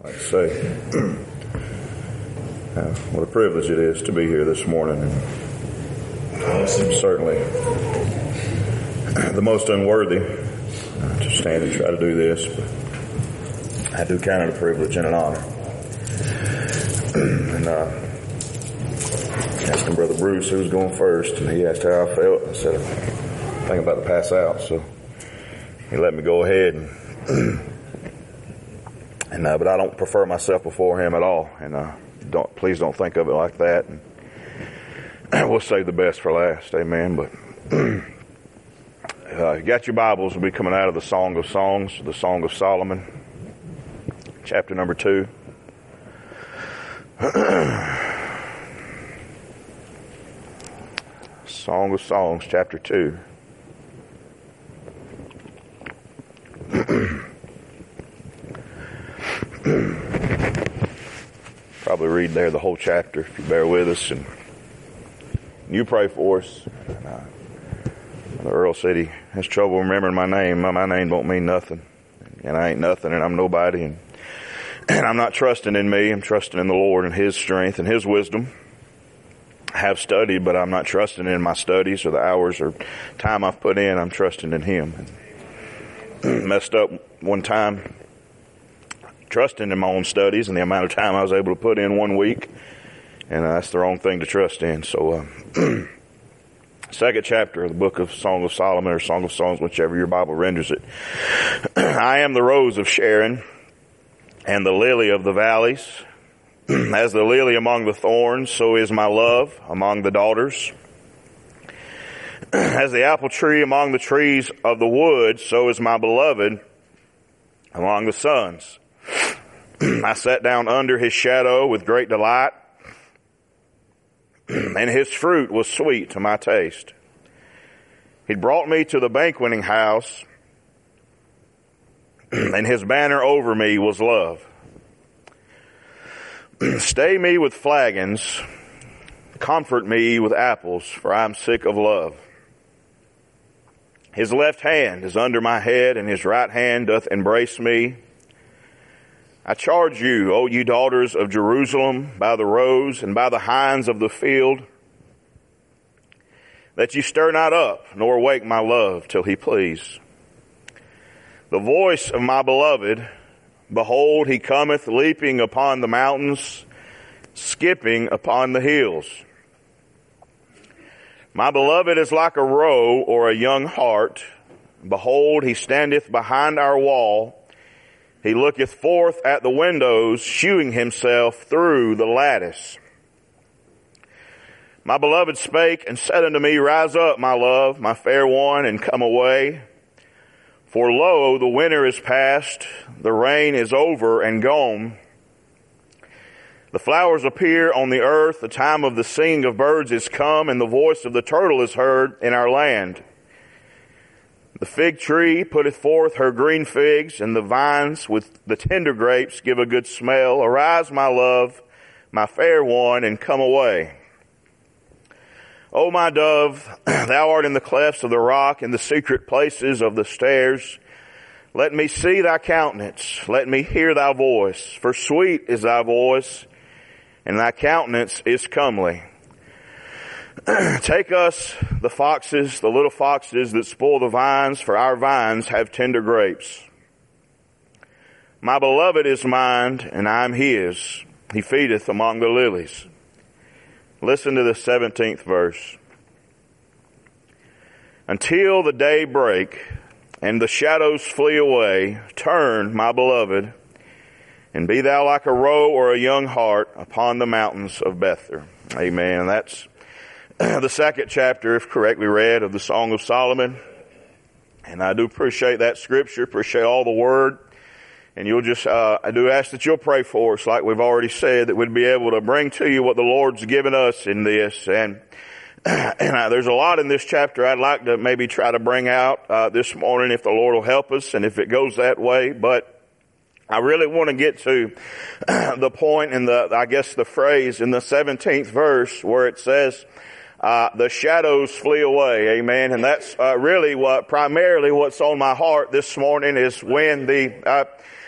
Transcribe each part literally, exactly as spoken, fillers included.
I'd say uh, what a privilege it is to be here this morning, and certainly the most unworthy uh, to stand and try to do this, but I do count it a privilege and an honor. and uh, asking Brother Bruce who was going first, and he asked how I felt. I said, I think I'm about to pass out, so he let me go ahead and And, uh, but I don't prefer myself before him at all. And, uh, don't, please don't think of it like that. And we'll save the best for last. Amen. But, uh, you got your Bibles. We'll be coming out of the Song of Songs, the Song of Solomon, chapter number two. Song of Songs, chapter two. Probably read there the whole chapter if you bear with us, and you pray for us. Uh, Earl said he has trouble remembering my name. My, my name won't mean nothing, and I ain't nothing, and I'm nobody, and, and I'm not trusting in me. I'm trusting in the Lord and His strength and His wisdom. I have studied, but I'm not trusting in my studies or the hours or time I've put in. I'm trusting in Him. And messed up one time, trusting in my own studies and the amount of time I was able to put in one week. And uh, that's the wrong thing to trust in. So, uh, second chapter of the book of Song of Solomon, or Song of Songs, whichever your Bible renders it. I am the rose of Sharon and the lily of the valleys. As the lily among the thorns, so is my love among the daughters. As the apple tree among the trees of the wood, so is my beloved among the sons. I sat down under his shadow with great delight, and his fruit was sweet to my taste. He brought me to the banqueting house, and his banner over me was love. Stay me with flagons, comfort me with apples, for I am sick of love. His left hand is under my head, and his right hand doth embrace me. I charge you, O you daughters of Jerusalem, by the roes and by the hinds of the field, that you stir not up, nor wake my love till he please. The voice of my beloved, behold, he cometh leaping upon the mountains, skipping upon the hills. My beloved is like a roe or a young hart. Behold, he standeth behind our wall. He looketh forth at the windows, shewing himself through the lattice. My beloved spake and said unto me, Rise up, my love, my fair one, and come away. For lo, the winter is past, the rain is over and gone. The flowers appear on the earth, the time of the singing of birds is come, and the voice of the turtle is heard in our land. The fig tree putteth forth her green figs, and the vines with the tender grapes give a good smell. Arise, my love, my fair one, and come away. O my dove, thou art in the clefts of the rock, in the secret places of the stairs. Let me see thy countenance, let me hear thy voice, for sweet is thy voice, and thy countenance is comely. Take us, the foxes, the little foxes that spoil the vines, for our vines have tender grapes. My beloved is mine, and I am his. He feedeth among the lilies. Listen to the seventeenth verse. Until the day break, and the shadows flee away, turn, my beloved, and be thou like a roe or a young hart upon the mountains of Bether. Amen. That's the second chapter, if correctly read, of the Song of Solomon. And I do appreciate that scripture, appreciate all the word. And you'll just, uh, I do ask that you'll pray for us, like we've already said, that we'd be able to bring to you what the Lord's given us in this. And, and uh, there's a lot in this chapter I'd like to maybe try to bring out, uh, this morning if the Lord will help us and if it goes that way. But I really want to get to the point in the, I guess the phrase in the seventeenth verse where it says, Uh, the shadows flee away, amen. And that's uh, really what, primarily what's on my heart this morning is when the, uh,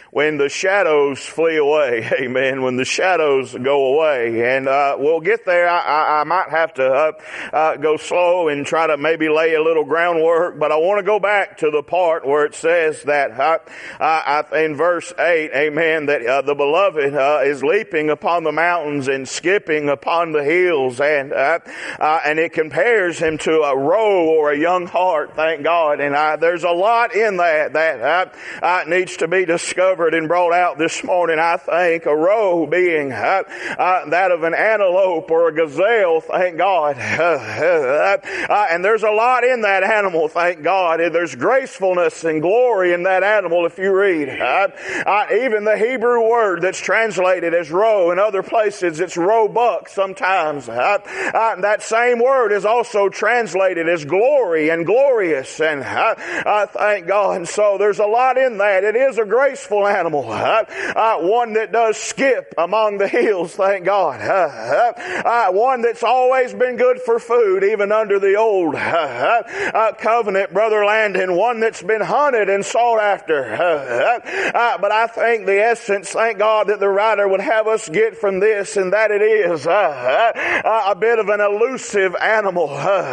when the shadows flee away. Amen. When the shadows go away. And uh, we'll get there. I, I, I might have to uh, uh, go slow and try to maybe lay a little groundwork, but I want to go back to the part where it says that uh, uh, in verse eight, amen, that uh, the beloved uh, is leaping upon the mountains and skipping upon the hills, and uh, uh, and it compares him to a roe or a young hart, thank God. And uh, there's a lot in that that uh, uh, needs to be discovered and brought out this morning. I think a roe being uh, uh, that of an antelope or a gazelle, thank God. Uh, uh, and there's a lot in that animal, thank God. There's gracefulness and glory in that animal if you read. Uh, uh, even the Hebrew word that's translated as roe in other places, it's roebuck sometimes. Uh, uh, that same word is also translated as glory and glorious. And uh, uh, thank God. And so there's a lot in that. It is a graceful animal, uh, uh, one that does skip among the hills, thank God, uh, uh, one that's always been good for food, even under the old uh, uh, covenant, Brother Landon, one that's been hunted and sought after. Uh, uh, but I think the essence, thank God, that the writer would have us get from this, and that it is uh, uh, a bit of an elusive animal, uh,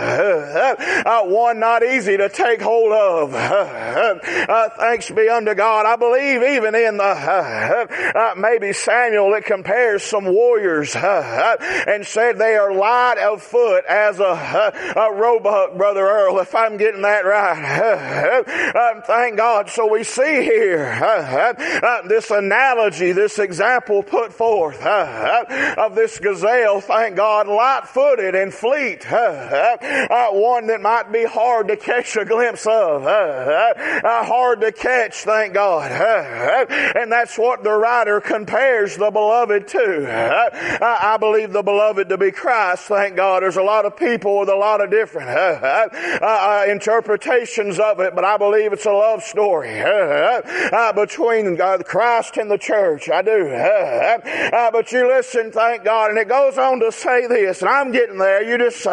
uh, uh, one not easy to take hold of. Uh, uh, thanks be unto God. I believe even in the uh, uh, maybe Samuel, it compares some warriors uh, uh, and said they are light of foot as a, uh, a roebuck, Brother Earl, if I'm getting that right. Uh, uh, thank God. So we see here uh, uh, this analogy, this example put forth uh, uh, of this gazelle, thank God, light-footed and fleet, uh, uh, one that might be hard to catch a glimpse of, uh, uh, hard to catch, thank God. Uh, and that's what the writer compares the beloved to. Uh, I believe the beloved to be Christ, thank God. There's a lot of people with a lot of different uh, uh, uh, interpretations of it, but I believe it's a love story uh, uh, between uh, Christ and the church. I do. Uh, uh, but you listen, thank God, and it goes on to say this, and I'm getting there. You just uh,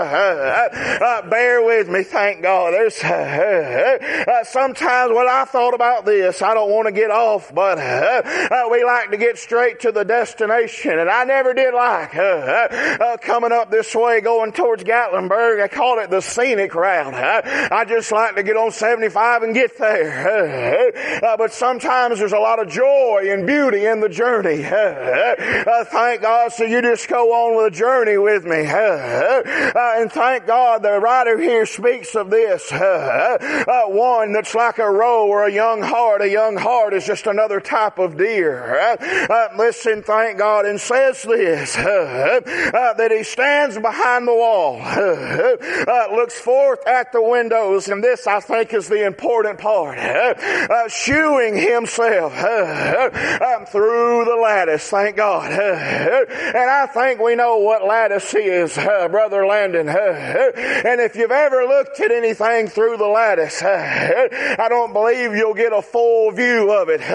uh, uh, bear with me, thank God. There's uh, uh, uh, sometimes when I thought about this, I don't want to get off, but uh, uh, we like to get straight to the destination, and I never did like uh, uh, uh, coming up this way going towards Gatlinburg. I call it the scenic route. Uh, I just like to get on seventy-five and get there. Uh, uh, but sometimes there's a lot of joy and beauty in the journey. Uh, uh, thank God. So you just go on with the journey with me. Uh, uh, and thank God the writer here speaks of this. Uh, uh, one that's like a roe or a young hart. A young hart is just another type of deer. Uh, uh, listen, thank God, and says this, uh, uh, that he stands behind the wall, uh, uh, looks forth at the windows, and this I think is the important part, uh, uh, shewing himself uh, uh, through the lattice, thank God. Uh, and I think we know what lattice is, uh, Brother Landon. Uh, and if you've ever looked at anything through the lattice, uh, I don't believe you'll get a full view of it.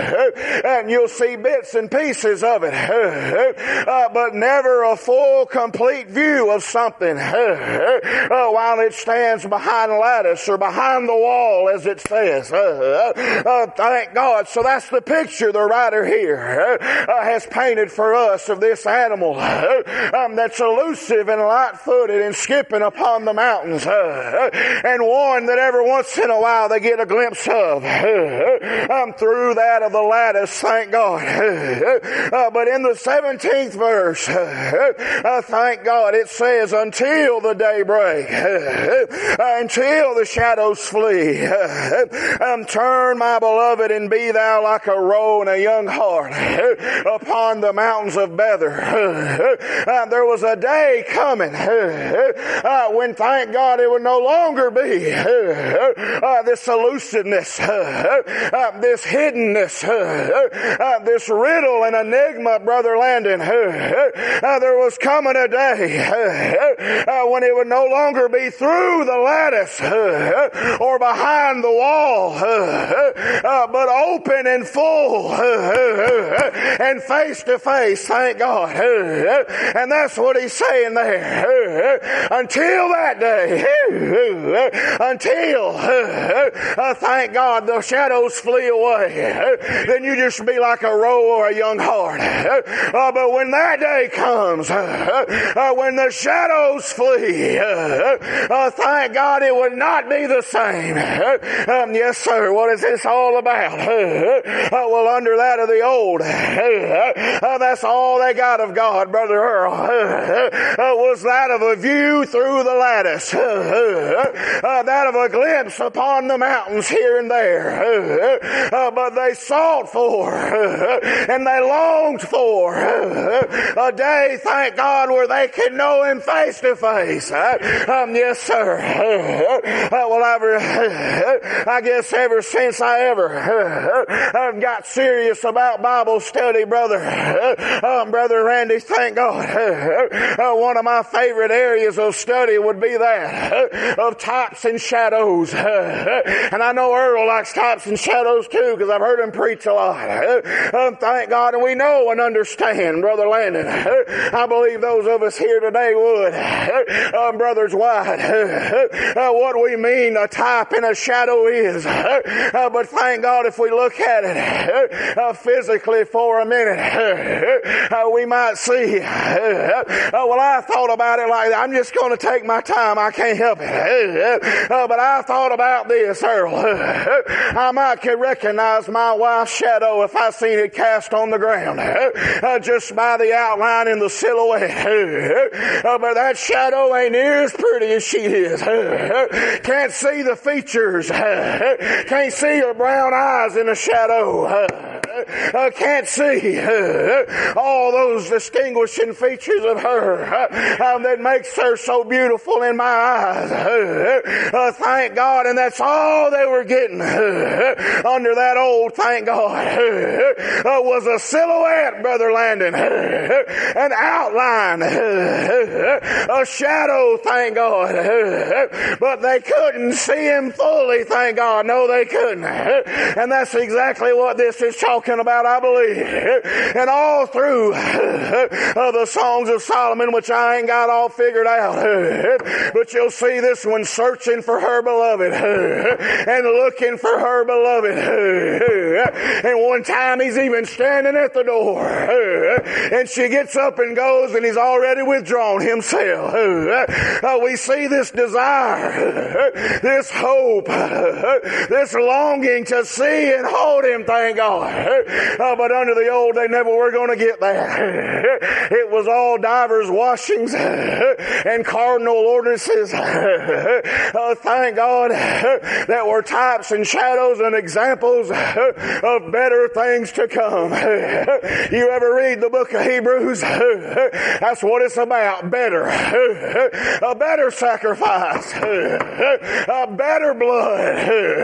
Uh, and you'll see bits and pieces of it. Uh, but never a full, complete view of something uh, while it stands behind a lattice or behind the wall, as it says. Uh, uh, thank God. So that's the picture the writer here uh, has painted for us of this animal uh, um, that's elusive and light-footed and skipping upon the mountains, uh, and one that every once in a while they get a glimpse of uh, um, through that of the lattice, thank God. Uh, but in the seventeenth verse, uh, thank God, it says, until the day break, uh, until the shadows flee, uh, um, turn, my beloved, and be thou like a roe and a young hart uh, upon the mountains of Bether. Uh, uh, there was a day coming uh, when, thank God, it would no longer be uh, uh, this elusiveness, uh, uh, this hiddenness, uh, uh, this riddle and enigma, Brother Landon. Uh, uh, there was coming a day uh, uh, when it would no longer be through the lattice uh, or behind the wall, uh, uh, but open and full uh, and face to face, thank God. Uh, and that's what he's saying there. Uh, until that day, uh, until, uh, uh, thank God, the shadows flee away. then you just be like a roe or a young hart. Uh, but when that day comes, uh, when the shadows flee, uh, thank God it would not be the same. Um, yes, sir. What is this all about? Uh, well, under that of the old, uh, that's all they got of God, Brother Earl, uh, was that of a view through the lattice, uh, uh, that of a glimpse upon the mountains here and there. Uh, uh, but they sought for, uh, and they longed for uh, a day, thank God, where they could know Him face to face. Uh, um, yes, sir. Uh, well, ever, uh, I guess ever since I ever uh, I've got serious about Bible study, brother, uh, um, Brother Randy, thank God, uh, uh, one of my favorite areas of study would be that uh, of types and shadows. Uh, and I know Earl likes types and shadows too, because I've heard him preach a lot. Uh, um, thank God, and we know and understand, Brother Landon. Uh, I believe those of us here today would. Uh, um, Brothers White, uh, uh, what we mean a type and a shadow is. Uh, uh, but thank God if we look at it uh, physically for a minute, uh, uh, we might see. Uh, uh, well, I thought about it like that. I'm just going to take my time. I can't help it. Uh, uh, but I thought about this, Earl. Uh, I might could recognize my wife's shadow if I seen it cast on the ground, uh, uh, just by the outline in the silhouette. Uh, uh, but that shadow ain't near as pretty as she is. Uh, uh, can't see the features. Uh, can't see her brown eyes in the shadow. Uh, uh, can't see uh, all those distinguishing features of her uh, uh, that makes her so beautiful in my eyes. Uh, uh, thank God, and that's all they were getting uh, under that old, thank God, uh, was a silhouette, Brother Landon, uh, an outline, uh, a shadow, thank God, uh, but they couldn't see Him fully, thank God. No, they couldn't. And that's exactly what this is talking about, I believe. And all through uh, the Songs of Solomon, which I ain't got all figured out, but you'll see this one searching for her beloved and looking for her beloved. And one time he's even standing at the door, and she gets up and goes, and he's already withdrawn himself. We see this desire, this hope, this longing to see and hold Him, thank God. Uh, but under the old, they never were going to get there. It was all divers washings and cardinal ordinances. Uh, thank God, that were types and shadows and examples of better things to come. You ever read the book of Hebrews? That's what it's about. Better. A better sacrifice. A better blood.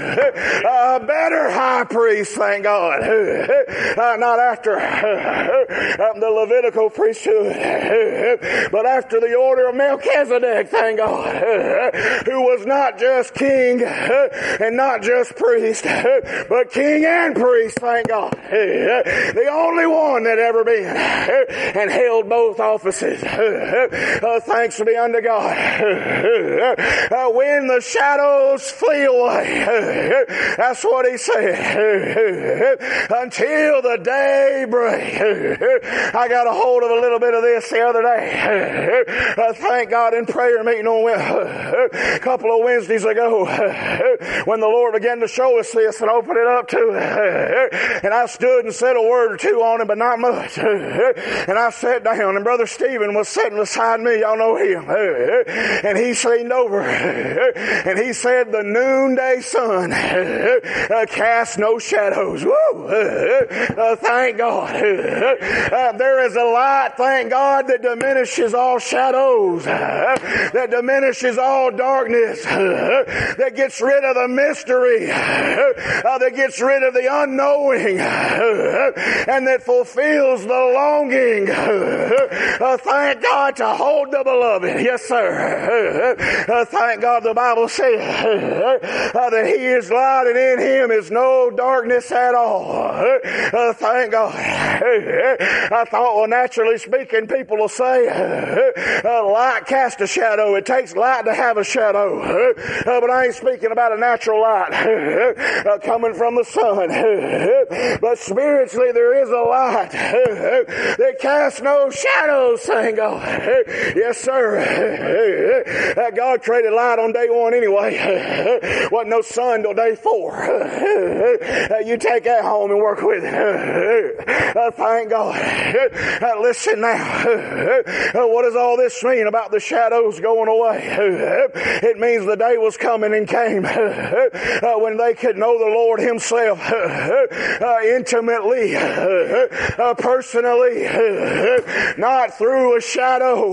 A better high priest, thank God. Uh, not after uh, the Levitical priesthood, but after the order of Melchizedek, thank God, who was not just king and not just priest, but king and priest, thank God. The only one that ever been and held both offices. Uh, thanks be unto God. Uh, when the shadows flee away, that's what He said. Until the day break. I got a hold of a little bit of this the other day. Uh, thank God, in prayer meeting on a couple of Wednesdays ago, when the Lord began to show us this and open it up to us. And I stood and said a word or two on it, but not much. And I sat down, and Brother Stephen was sitting beside me. Y'all know him. And he leaned over and he said, the noonday sun uh, casts no shadows. Woo! Uh, thank God. Uh, there is a light, thank God, that diminishes all shadows, uh, that diminishes all darkness, uh, that gets rid of the mystery, uh, that gets rid of the unknowing, uh, and that fulfills the longing. Uh, thank God, to hold the beloved. Yes, sir. Uh, thank God, the Bible says uh, that He is light, and in Him is no darkness at all. Uh, thank God. I thought, well, naturally speaking, people will say, uh, light casts a shadow. It takes light to have a shadow. Uh, but I ain't speaking about a natural light uh, coming from the sun. But spiritually, there is a light that casts no shadows, thank God. Yes, sir. Uh, God created light on day one anyway. Wasn't no sun till day four. Uh, you take that home and work with it. Uh, thank God. Uh, listen now. Uh, what does all this mean about the shadows going away? It means the day was coming and came uh, when they could know the Lord Himself uh, intimately, uh, personally, not through a shadow,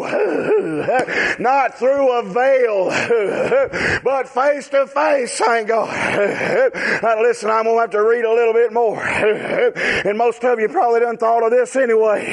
not through a veil, but face to face, thank God. Uh, listen, I'm going to have to read a little bit more. And most of you probably done thought of this anyway.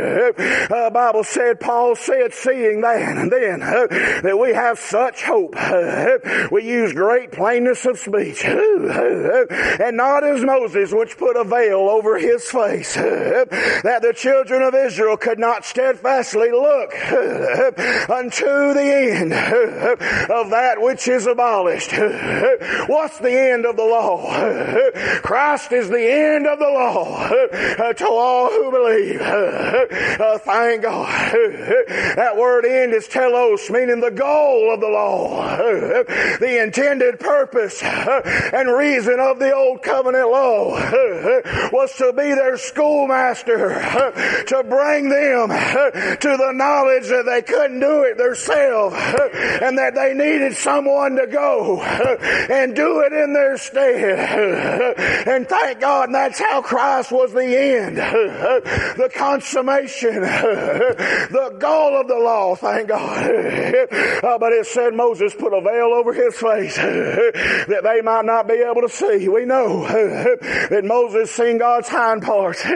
Uh, Bible said, Paul said, seeing that and then uh, that we have such hope. Uh, we use great plainness of speech. Uh, and not as Moses, which put a veil over his face, uh, that the children of Israel could not steadfastly look uh, unto the end uh, of that which is abolished. Uh, what's the end of the law? Uh, Christ is the end of the law uh, to all who believe. Uh, uh, thank God. Uh, that word end is telos, meaning the goal of the law. Uh, the intended purpose uh, and reason of the old covenant law uh, was to be their schoolmaster, uh, to bring them uh, to the knowledge that they couldn't do it themselves uh, and that they needed someone to go uh, and do it in their stead. Uh, and thank God that's how Christ was the end, uh, the consummation, uh, the goal of the law, thank God. Uh, but it said Moses put a veil over his face uh, that they might not be able to see. We know uh, that Moses seen God's hind parts uh,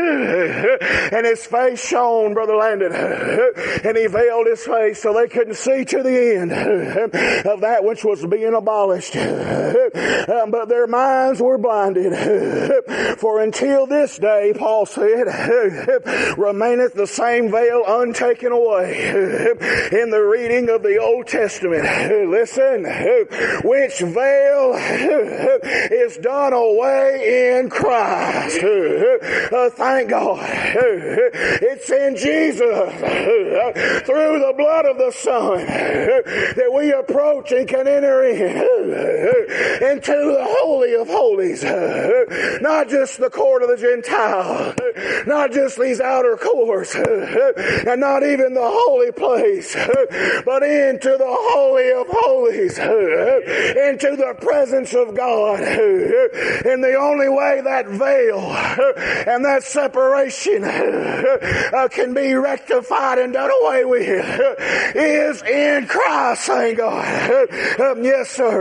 and his face shone, Brother Landon, uh, and he veiled his face so they couldn't see to the end uh, of that which was being abolished. Uh, but their minds were blinded. Uh, for until this day, Paul said, uh, remaineth the same veil untaken away uh, in the reading of the Old Testament. Uh, listen, uh, which veil uh, is done away in Christ. Uh, uh, thank God. Uh, it's in Jesus uh, through the blood of the Son uh, that we approach and can enter in uh, into the Holy of Holies. Uh, not just the court of the Gentiles, uh, not just these outer courts, uh, and not even the holy place, uh, but into the Holy of Holies, uh, into the presence of God. Uh, and the only way that veil uh, and that separation uh, uh, can be rectified and done away with uh, is in Christ, thank God. Uh, um, yes, sir.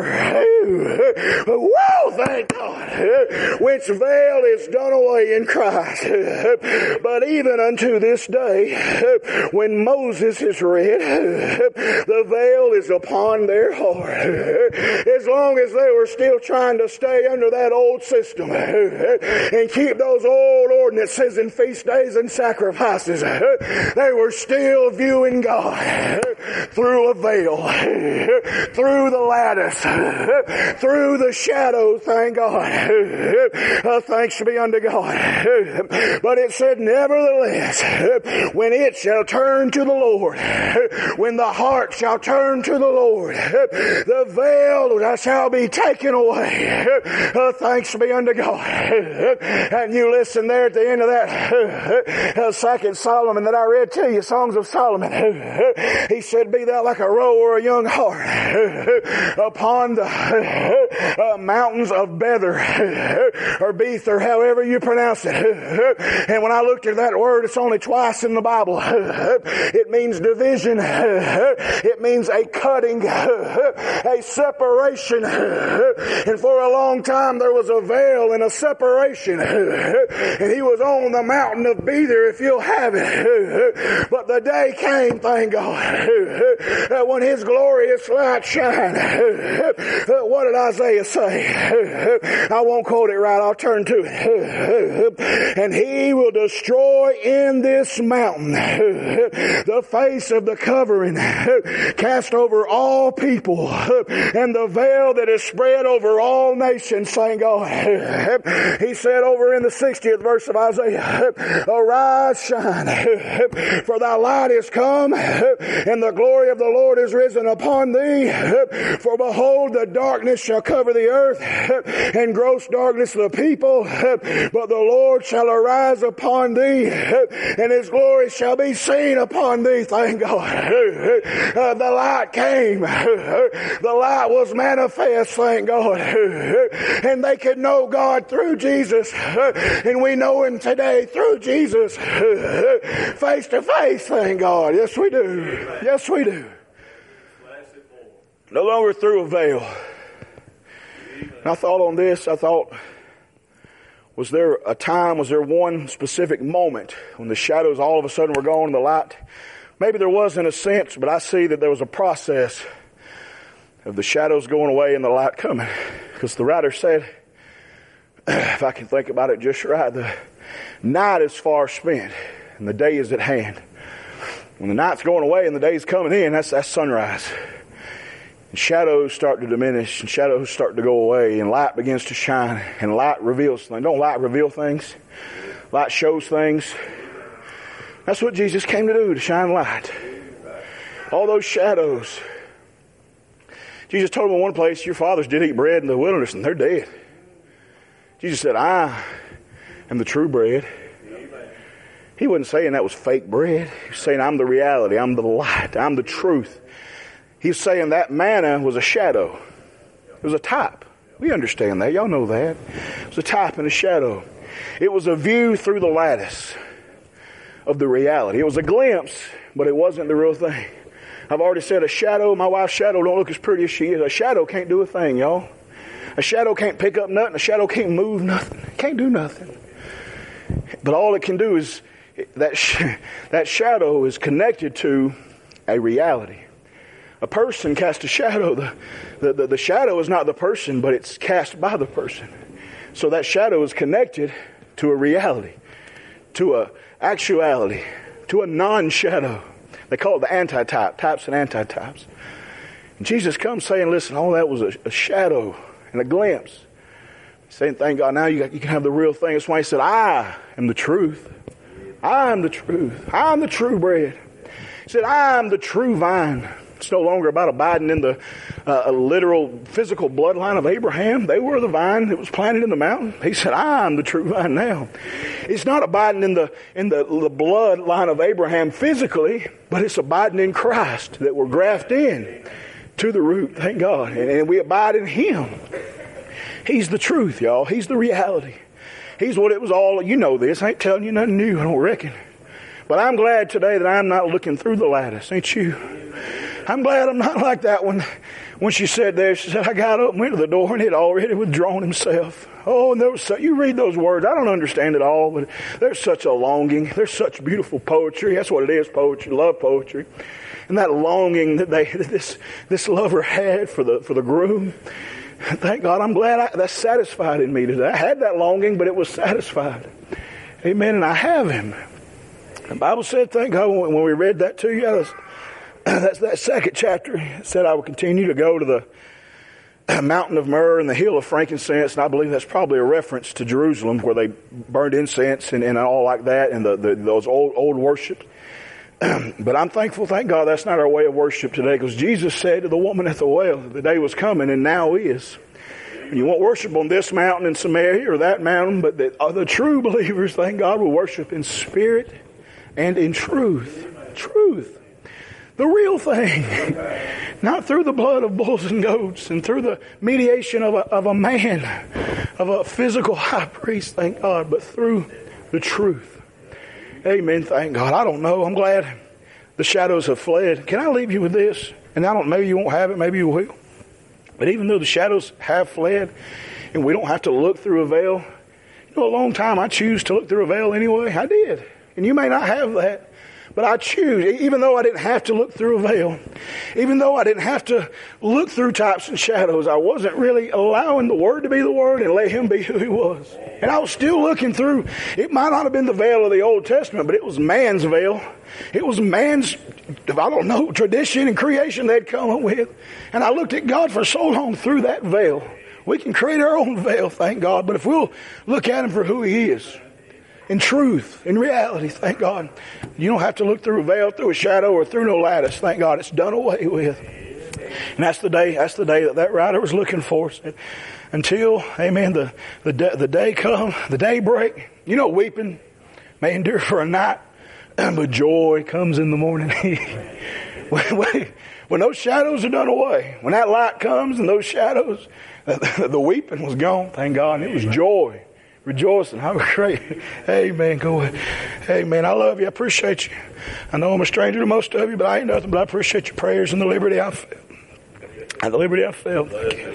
Uh, whoa, thank God. Uh, which veil is done away in Christ. Uh, but even unto this day, uh, when Moses is read, uh, the veil is upon their heart. Uh, as long as they were still trying to stay under that old system uh, and keep those old ordinances and feast days and sacrifices, uh, they were still viewing God uh, through a veil, uh, through the lattice, uh, through the shadow, thank God. Uh, thanks be unto God. Uh, but it said, nevertheless, uh, when it shall turn to the Lord, uh, when the heart shall turn to the Lord, uh, the veil shall be taken away. Uh, thanks be unto God. Uh, and you listen there at the end of that uh, uh, second Solomon that I read to you, Songs of Solomon. Uh, he said, be thou like a roe or a young hart uh, upon the uh, uh, mountains of Bether uh, or Bether, however you pronounce it. Uh, and when I looked at that word, it's only twice in the Bible. Uh, it means division. Uh, it means a cutting, uh, a separation. Uh, and for a long time there was a veil and a separation. Uh, and he was on the mountain of Bether, if you'll have it. Uh, but the day came, thank God, uh, when his glorious light shined. Uh, what did Isaiah Isaiah say? I won't quote it right. I'll turn to it. And he will destroy in this mountain the face of the covering cast over all people and the veil that is spread over all nations, saying God. He said over in the sixtieth verse of Isaiah, arise, shine, for thy light is come, and the glory of the Lord is risen upon thee. For behold, the darkness shall cover the earth, and gross darkness the people, but the Lord shall arise upon thee, and his glory shall be seen upon thee. Thank God. Uh, the light came. The light was manifest, thank God. And they could know God through Jesus. And we know him today through Jesus. Face to face, thank God. Yes, we do. Yes, we do. No longer through a veil. And I thought on this, I thought, was there a time, was there one specific moment when the shadows all of a sudden were gone and the light? Maybe there was in a sense, but I see that there was a process of the shadows going away and the light coming. Because the writer said, if I can think about it just right, the night is far spent and the day is at hand. When the night's going away and the day's coming in, that's, that's sunrise. And shadows start to diminish and shadows start to go away and light begins to shine and light reveals things. Don't light reveal things? Light shows things. That's what Jesus came to do, to shine light. All those shadows. Jesus told them in one place, your fathers did eat bread in the wilderness and they're dead. Jesus said, I am the true bread. He wasn't saying that was fake bread. He was saying, I'm the reality. I'm the light. I'm the truth. He's saying that manna was a shadow. It was a type. We understand that. Y'all know that. It was a type and a shadow. It was a view through the lattice of the reality. It was a glimpse, but it wasn't the real thing. I've already said a shadow, my wife's shadow don't look as pretty as she is. A shadow can't do a thing, y'all. A shadow can't pick up nothing. A shadow can't move nothing. It can't do nothing. But all it can do is, that sh- that shadow is connected to a reality. A person casts a shadow. The, the, the, the shadow is not the person, but it's cast by the person. So that shadow is connected to a reality, to a actuality, to a non-shadow. They call it the antitype, types and antitypes. And Jesus comes saying, listen, all that was a, a shadow and a glimpse. Saying, thank God, now you, got, you can have the real thing. That's why he said, I am the truth. I am the truth. I am the true bread. He said, I am the true vine. It's no longer about abiding in the uh, literal physical bloodline of Abraham. They were the vine that was planted in the mountain. He said, I am the true vine now. It's not abiding in the in the, the bloodline of Abraham physically, but it's abiding in Christ that we're grafted in to the root, thank God. And, and we abide in him. He's the truth, y'all. He's the reality. He's what it was all. You know this. I ain't telling you nothing new, I don't reckon. But I'm glad today that I'm not looking through the lattice. Ain't you? I'm glad I'm not like that one. When she said there, she said, I got up and went to the door and he'd already withdrawn himself. Oh, and there was so, you read those words. I don't understand it all, but there's such a longing. There's such beautiful poetry. That's what it is, poetry. Love poetry. And that longing that they, this, this lover had for the, for the groom. Thank God, I'm glad I, that's satisfied in me today. I had that longing, but it was satisfied. Amen. And I have him. The Bible said, thank God, when, when we read that to you, that's, that's that second chapter. It said, I will continue to go to the mountain of myrrh and the hill of frankincense. And I believe that's probably a reference to Jerusalem where they burned incense and, and all like that and the, the, those old, old worship. But I'm thankful, thank God, that's not our way of worship today, because Jesus said to the woman at the well, the day was coming and now is. And you won't worship on this mountain in Samaria or that mountain, but the, uh, the true believers, thank God, will worship in spirit and in truth. Truth. The real thing. Not through the blood of bulls and goats and through the mediation of a, of a man, of a physical high priest, thank God, but through the truth. Amen. Thank God. I don't know. I'm glad the shadows have fled. Can I leave you with this? And I don't, maybe you won't have it. Maybe you will. But even though the shadows have fled and we don't have to look through a veil, you know, a long time I choose to look through a veil anyway. I did. And you may not have that. But I choose, even though I didn't have to look through a veil, even though I didn't have to look through types and shadows, I wasn't really allowing the Word to be the Word and let Him be who He was. And I was still looking through, it might not have been the veil of the Old Testament, but it was man's veil. It was man's, I don't know, tradition and creation they'd come up with. And I looked at God for so long through that veil. We can create our own veil, thank God, but if we'll look at Him for who He is, in truth, in reality, thank God. You don't have to look through a veil, through a shadow, or through no lattice. Thank God, it's done away with. And that's the day. That's the day that that writer was looking for. Until, amen, the the day, the day come, the day break. You know, weeping may endure for a night, but joy comes in the morning. when, when those shadows are done away, when that light comes and those shadows, the, the weeping was gone. Thank God, and it was joy. Rejoicing. How great. Amen. Go ahead. Amen. I love you. I appreciate you. I know I'm a stranger to most of you, but I ain't nothing, but I appreciate your prayers and the liberty I felt. And the liberty I felt.